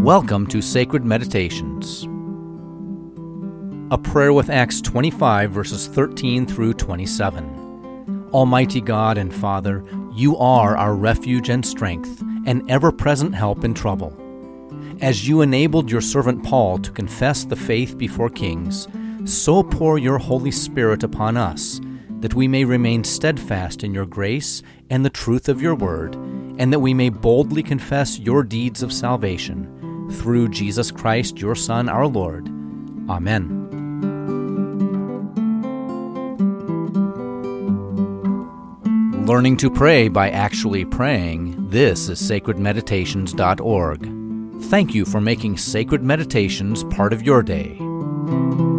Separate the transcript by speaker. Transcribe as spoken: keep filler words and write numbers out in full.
Speaker 1: Welcome to Sacred Meditations. A prayer with Acts twenty-five, verses thirteen through twenty-seven. Almighty God and Father, you are our refuge and strength, and ever-present help in trouble. As you enabled your servant Paul to confess the faith before kings, so pour your Holy Spirit upon us, that we may remain steadfast in your grace and the truth of your word, and that we may boldly confess your deeds of salvation, through Jesus Christ, your Son, our Lord. Amen. Learning to pray by actually praying, this is sacred meditations dot org. Thank you for making Sacred Meditations part of your day.